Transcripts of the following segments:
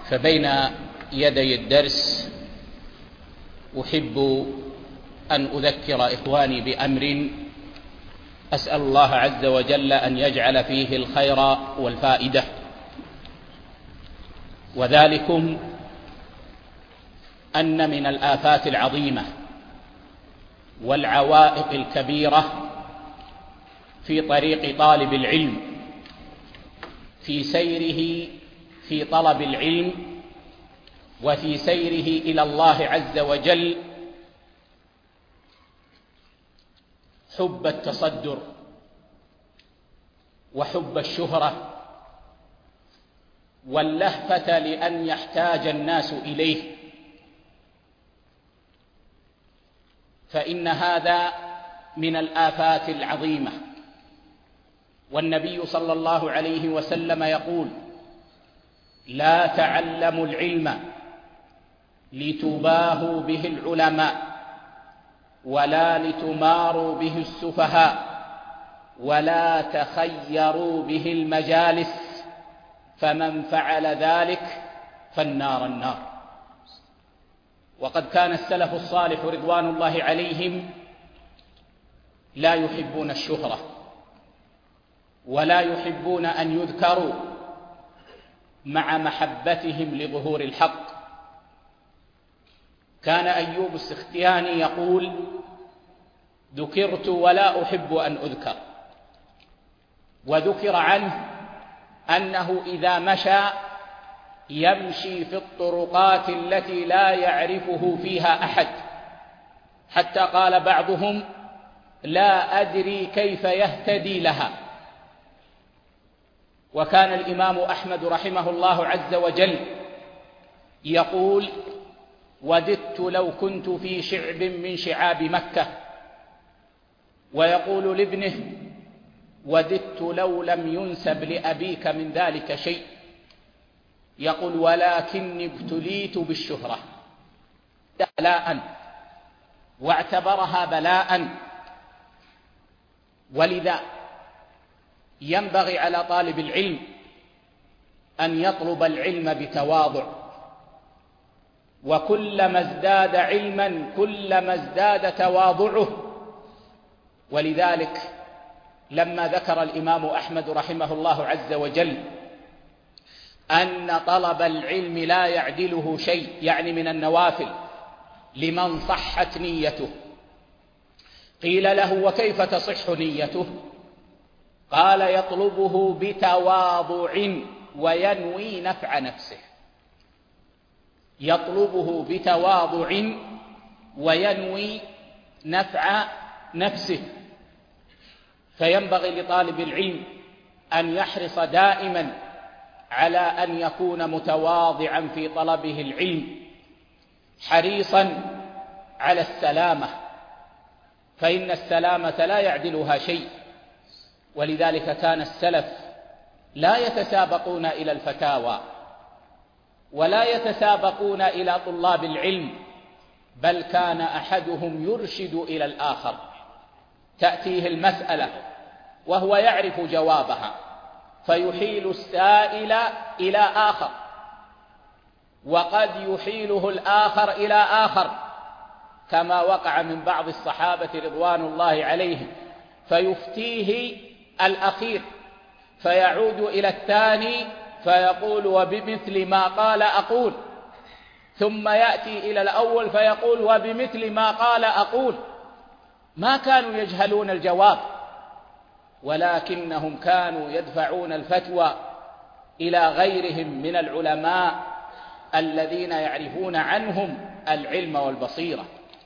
فبين يدي الدرس أحب أن أذكر إخواني بأمر أسأل الله عز وجل أن يجعل فيه الخير والفائدة، وذلكم أن من الآفات العظيمة والعوائق الكبيرة في طريق طالب العلم في سيره في طلب العلم وفي سيره إلى الله عز وجل حب التصدر وحب الشهرة واللهفة لأن يحتاج الناس إليه، فإن هذا من الآفات العظيمة. والنبي صلى الله عليه وسلم يقول: لا تعلموا العلم لتباهوا به العلماء ولا لتماروا به السفهاء ولا تخيروا به المجالس، فمن فعل ذلك فالنار النار. وقد كان السلف الصالح رضوان الله عليهم لا يحبون الشهرة ولا يحبون أن يذكروا مع محبتهم لظهور الحق. كان أيوب السختياني يقول: ذكرت ولا أحب أن أذكر. وذكر عنه أنه إذا مشى يمشي في الطرقات التي لا يعرفه فيها أحد، حتى قال بعضهم: لا أدري كيف يهتدي لها. وكان الإمام أحمد رحمه الله عز وجل يقول: وددت لو كنت في شعب من شعاب مكة. ويقول لابنه: وددت لو لم ينسب لأبيك من ذلك شيء. يقول: ولكني ابتليت بالشهرة بلاء، واعتبرها بلاء. ولذا ينبغي على طالب العلم أن يطلب العلم بتواضع، وكلما ازداد علما كلما ازداد تواضعه. ولذلك لما ذكر الإمام أحمد رحمه الله عز وجل أن طلب العلم لا يعدله شيء، يعني من النوافل، لمن صحت نيته، قيل له: وكيف تصح نيته؟ قال: يطلبه بتواضع وينوي نفع نفسه. يطلبه بتواضع وينوي نفع نفسه. فينبغي لطالب العلم أن يحرص دائما على أن يكون متواضعا في طلبه العلم، حريصا على السلامة، فإن السلامة لا يعدلها شيء. ولذلك كان السلف لا يتسابقون إلى الفتاوى ولا يتسابقون إلى طلاب العلم، بل كان أحدهم يرشد إلى الآخر. تأتيه المسألة وهو يعرف جوابها فيحيل السائل إلى آخر، وقد يحيله الآخر إلى آخر، كما وقع من بعض الصحابة رضوان الله عليهم، فيفتيه الأخير فيعود إلى الثاني فيقول: وبمثل ما قال أقول، ثم يأتي إلى الأول فيقول: وبمثل ما قال أقول. ما كانوا يجهلون الجواب، ولكنهم كانوا يدفعون الفتوى إلى غيرهم من العلماء الذين يعرفون عنهم العلم والبصيرة.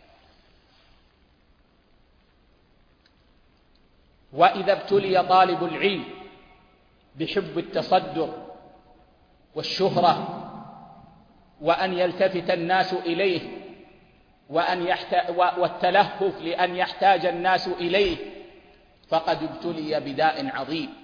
وإذا ابتلي طالب العلم بحب التصدر والشهرة وأن يلتفت الناس إليه والتلهف لأن يحتاج الناس إليه، فقد ابتلي بداء عظيم.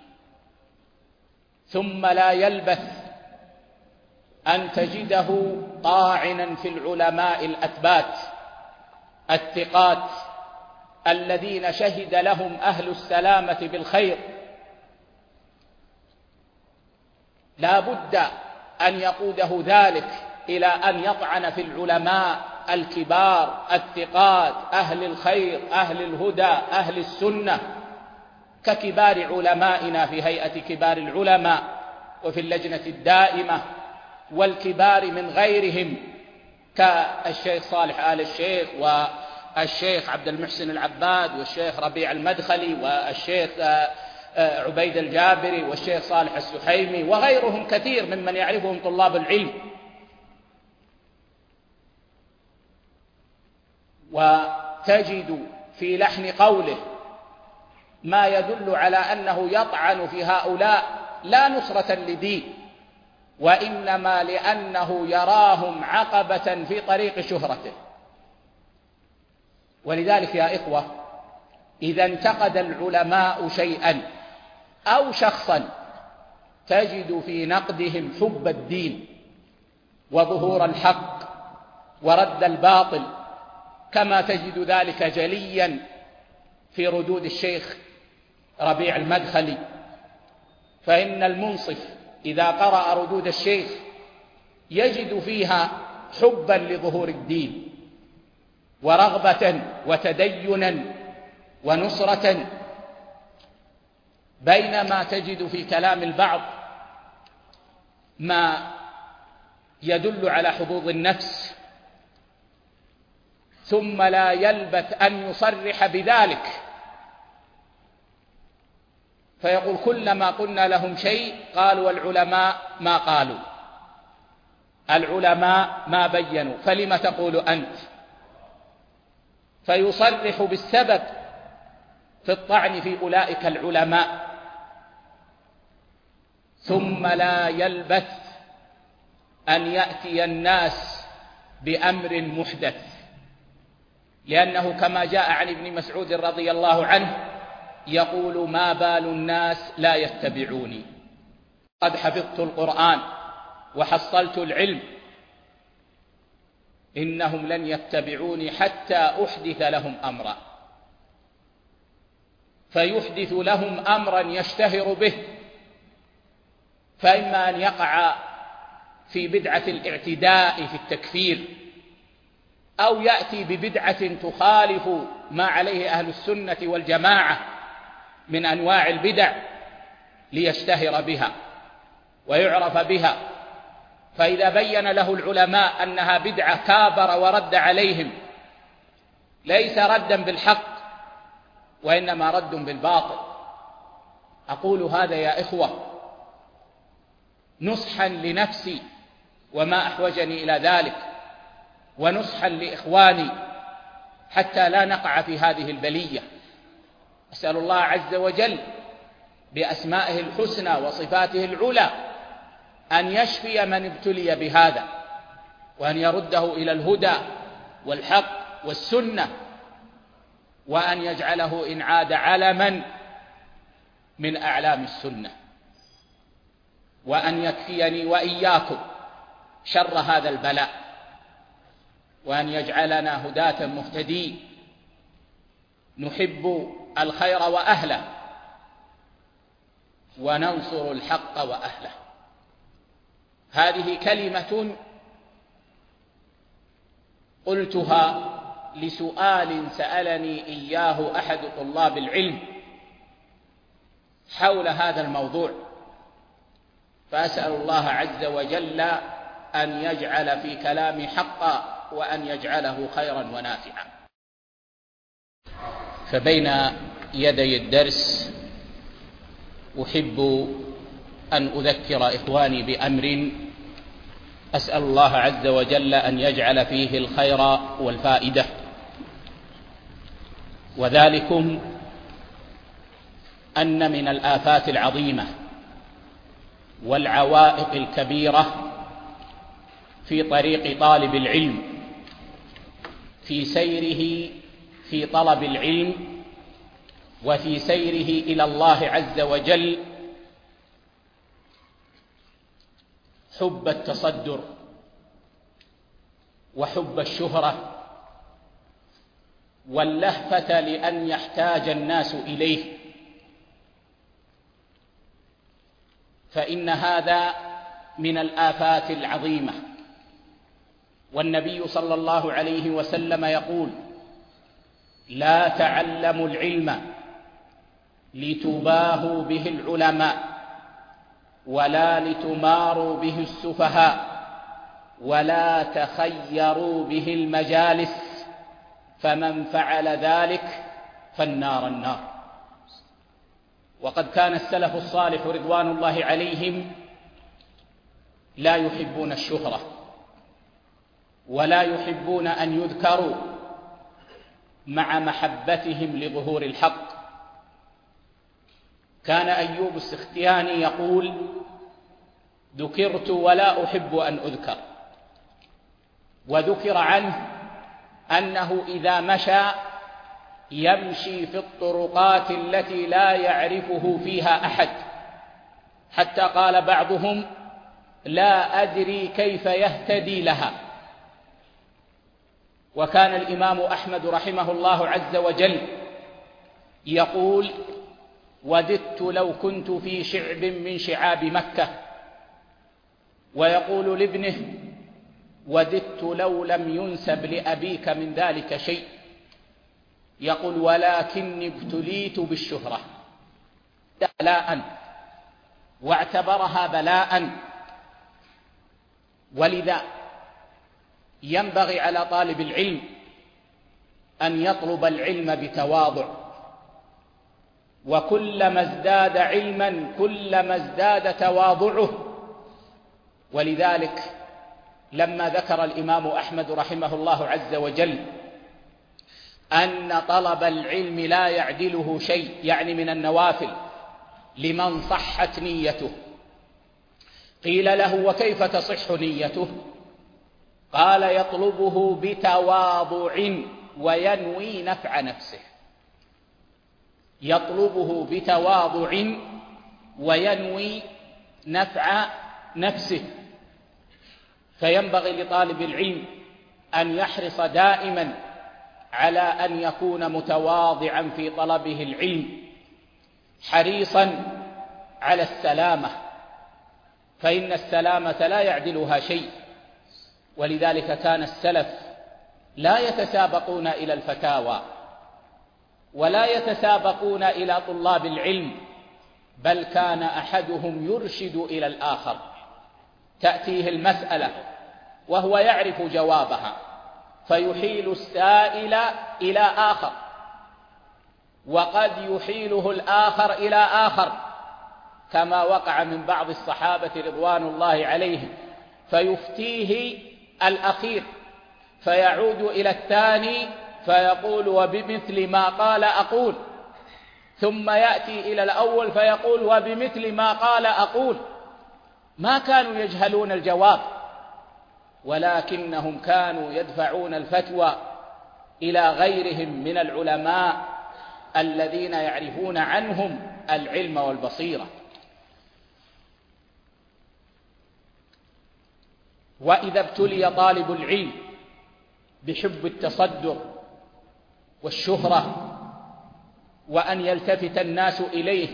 ثم لا يلبث أن تجده طاعنا في العلماء الأثبات الثقات الذين شهد لهم أهل السلامة بالخير. لا بد أن يقوده ذلك إلى أن يطعن في العلماء الكبار الثقات أهل الخير أهل الهدى أهل السنة ككبار علمائنا في هيئة كبار العلماء وفي اللجنة الدائمة، والكبار من غيرهم كالشيخ صالح آل الشيخ والشيخ عبد المحسن العباد والشيخ ربيع المدخلي والشيخ عبيد الجابري والشيخ صالح السحيمي وغيرهم كثير ممن يعرفهم طلاب العلم. وتجد في لحن قوله ما يدل على أنه يطعن في هؤلاء لا نصرة لدين، وإنما لأنه يراهم عقبة في طريق شهرته. ولذلك يا إخوة، إذا انتقد العلماء شيئا أو شخصا تجد في نقدهم حب الدين وظهور الحق ورد الباطل، كما تجد ذلك جليا في ردود الشيخ ربيع المدخلي. فإن المنصف إذا قرأ ردود الشيخ يجد فيها حبا لظهور الدين ورغبة وتدينا ونصرة، بينما تجد في كلام البعض ما يدل على حظوظ النفس، ثم لا يلبث أن يصرح بذلك فيقول كلما قلنا لهم شيء قالوا والعلماء ما قالوا، العلماء ما بينوا، فلم تقول أنت؟ فيصرح بالسبب في الطعن في أولئك العلماء، ثم لا يلبث أن يأتي الناس بأمر محدث، لأنه كما جاء عن ابن مسعود رضي الله عنه يقول ما بال الناس لا يتبعوني، قد حفظت القرآن وحصلت العلم، إنهم لن يتبعوني حتى أحدث لهم أمرا. فيحدث لهم أمرا يشتهر به، فإما أن يقع في بدعة الاعتداء في التكفير، أو يأتي ببدعة تخالف ما عليه أهل السنة والجماعة من أنواع البدع ليشتهر بها ويعرف بها. فإذا بين له العلماء أنها بدعة كابر ورد عليهم، ليس ردا بالحق وإنما رد بالباطل. أقول هذا يا إخوة نصحا لنفسي وما أحوجني إلى ذلك، ونصحا لإخواني حتى لا نقع في هذه البلية. أسأل الله عز وجل بأسمائه الحسنى وصفاته العلى أن يشفي من ابتلي بهذا، وأن يرده إلى الهدى والحق والسنة، وأن يجعله إن عاد علما من أعلام السنة، وأن يكفيني وإياكم شر هذا البلاء، وأن يجعلنا هداة مهتدين نحب الخير وأهله وننصر الحق وأهله. هذه كلمة قلتها لسؤال سألني إياه أحد طلاب العلم حول هذا الموضوع، فأسأل الله عز وجل أن يجعل في كلامي حقا وأن يجعله خيرا ونافعا. فبين يدي الدرس أحب أن أذكر إخواني بأمر أسأل الله عز وجل أن يجعل فيه الخير والفائدة، وذلكم أن من الآفات العظيمة والعوائق الكبيرة في طريق طالب العلم في سيره في طلب العلم وفي سيره إلى الله عز وجل حب التصدر وحب الشهرة واللهفة لأن يحتاج الناس إليه، فإن هذا من الآفات العظيمة. والنبي صلى الله عليه وسلم يقول: لا تعلموا العلم لتباهوا به العلماء، ولا لتماروا به السفهاء، ولا تخيروا به المجالس، فمن فعل ذلك فالنار النار. وقد كان السلف الصالح رضوان الله عليهم لا يحبون الشهرة، ولا يحبون أن يذكروا مع محبتهم لظهور الحق. كان أيوب السختياني يقول: ذكرت ولا أحب أن أذكر. وذكر عنه أنه إذا مشى يمشي في الطرقات التي لا يعرفه فيها أحد، حتى قال بعضهم: لا أدري كيف يهتدي لها. وكان الإمام أحمد رحمه الله عز وجل يقول: وددت لو كنت في شعب من شعاب مكة. ويقول لابنه: وددت لو لم ينسب لأبيك من ذلك شيء. يقول: ولكني ابتليت بالشهرة بلاء، واعتبرها بلاء. ولذا ينبغي على طالب العلم أن يطلب العلم بتواضع، وكلما ازداد علما كلما ازداد تواضعه. ولذلك لما ذكر الإمام أحمد رحمه الله عز وجل أن طلب العلم لا يعدله شيء، يعني من النوافل، لمن صحت نيته، قيل له: وكيف تصح نيته؟ قال: يطلبه بتواضع وينوي نفع نفسه. يطلبه بتواضع وينوي نفع نفسه. فينبغي لطالب العلم أن يحرص دائما على أن يكون متواضعا في طلبه العلم، حريصا على السلامة، فإن السلامة لا يعدلها شيء. ولذلك كان السلف لا يتسابقون إلى الفتاوى، ولا يتسابقون إلى طلاب العلم، بل كان أحدهم يرشد إلى الآخر. تأتيه المسألة وهو يعرف جوابها فيحيل السائل إلى آخر، وقد يحيله الآخر إلى آخر، كما وقع من بعض الصحابة رضوان الله عليهم، فيفتيه الأخير فيعود إلى الثاني فيقول: وبمثل ما قال أقول. ثم يأتي إلى الأول فيقول: وبمثل ما قال أقول. ما كانوا يجهلون الجواب، ولكنهم كانوا يدفعون الفتوى إلى غيرهم من العلماء الذين يعرفون عنهم العلم والبصيرة. وإذا ابتلي طالب العلم بحب التصدر والشهرة، وأن يلتفت الناس إليه،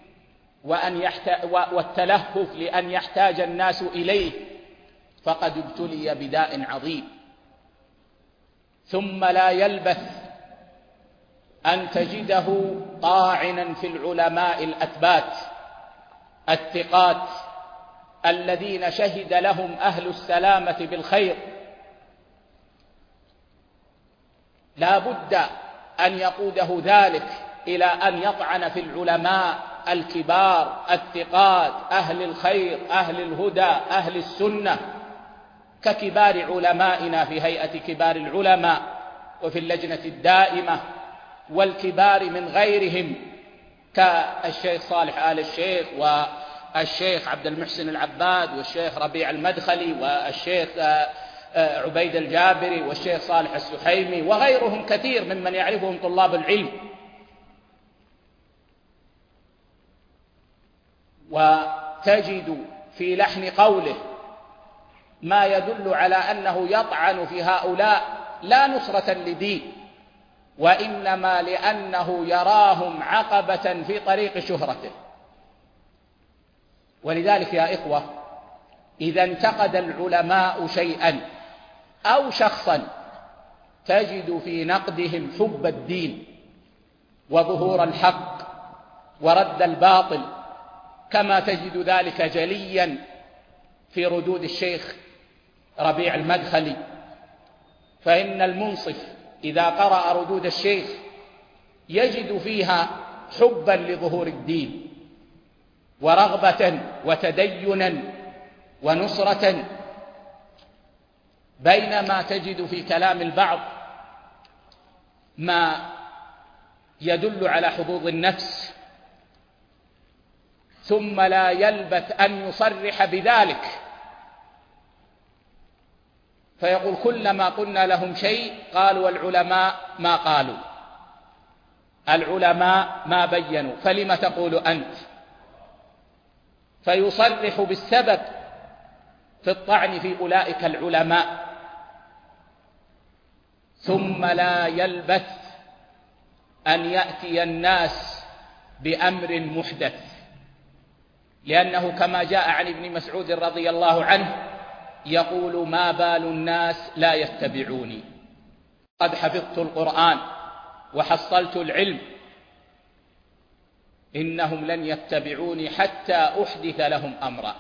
والتلهف لأن يحتاج الناس إليه، فقد ابتلي بداء عظيم. ثم لا يلبث أن تجده طاعنا في العلماء الأثبات الثقات الذين شهد لهم أهل السلامة بالخير. لا بد أن يقوده ذلك إلى أن يطعن في العلماء الكبار الثقات أهل الخير أهل الهدى أهل السنة، ككبار علمائنا في هيئة كبار العلماء وفي اللجنة الدائمة، والكبار من غيرهم كالشيخ صالح آل الشيخ والشيخ عبد المحسن العباد والشيخ ربيع المدخلي والشيخ عبيد الجابري والشيخ صالح السحيمي وغيرهم كثير ممن يعرفهم طلاب العلم. وتجد في لحن قوله ما يدل على أنه يطعن في هؤلاء لا نصرة لدين، وإنما لأنه يراهم عقبة في طريق شهرته. ولذلك يا إخوة، إذا انتقد العلماء شيئا أو شخصا تجد في نقدهم حب الدين وظهور الحق ورد الباطل، كما تجد ذلك جليا في ردود الشيخ ربيع المدخلي. فإن المنصف إذا قرأ ردود الشيخ يجد فيها حبا لظهور الدين ورغبة وتدينا ونصرة، بينما تجد في كلام البعض ما يدل على حظوظ النفس، ثم لا يلبث أن يصرح بذلك، فيقول كلما قلنا لهم شيء قالوا العلماء ما قالوا، العلماء ما بينوا، فلم تقول أنت؟ فيصرح بالسبب في الطعن في أولئك العلماء، ثم لا يلبث أن يأتي الناس بأمر محدث، لأنه كما جاء عن ابن مسعود رضي الله عنه يقول: ما بال الناس لا يتبعوني، قد حفظت القرآن وحصلت العلم، إنهم لن يتبعوني حتى أحدث لهم أمرا.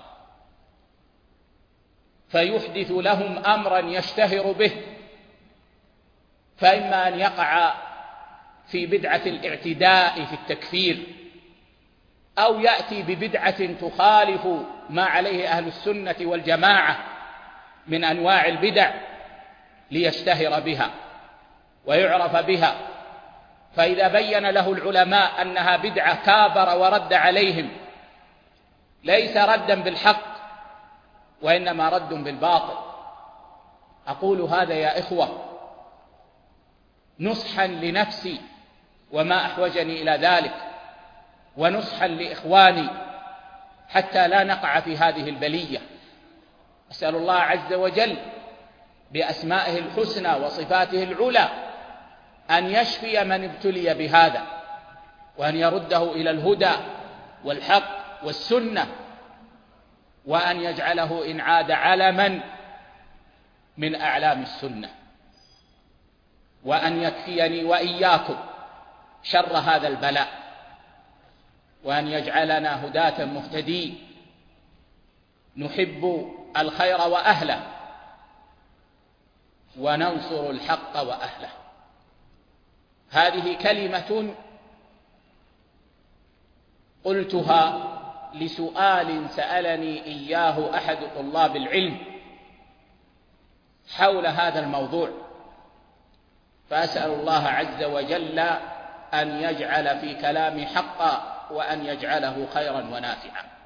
فيحدث لهم أمرا يشتهر به، فإما أن يقع في بدعة الاعتداء في التكفير، أو يأتي ببدعة تخالف ما عليه أهل السنة والجماعة من أنواع البدع ليشتهر بها ويعرف بها. فإذا بين له العلماء أنها بدعة كابر ورد عليهم، ليس ردا بالحق وإنما رد بالباطل. أقول هذا يا إخوة نصحا لنفسي وما أحوجني إلى ذلك، ونصحا لإخواني حتى لا نقع في هذه البلية. أسأل الله عز وجل بأسمائه الحسنى وصفاته العلى أن يشفي من ابتلي بهذا، وأن يرده إلى الهدى والحق والسنة، وأن يجعله إن عاد علما من أعلام السنة، وأن يكفيني وإياكم شر هذا البلاء، وأن يجعلنا هداة مهتدين نحب الخير وأهله وننصر الحق وأهله. هذه كلمة قلتها لسؤال سألني إياه أحد طلاب العلم حول هذا الموضوع، فأسأل الله عز وجل أن يجعل في كلامي حقا وأن يجعله خيرا ونافعا.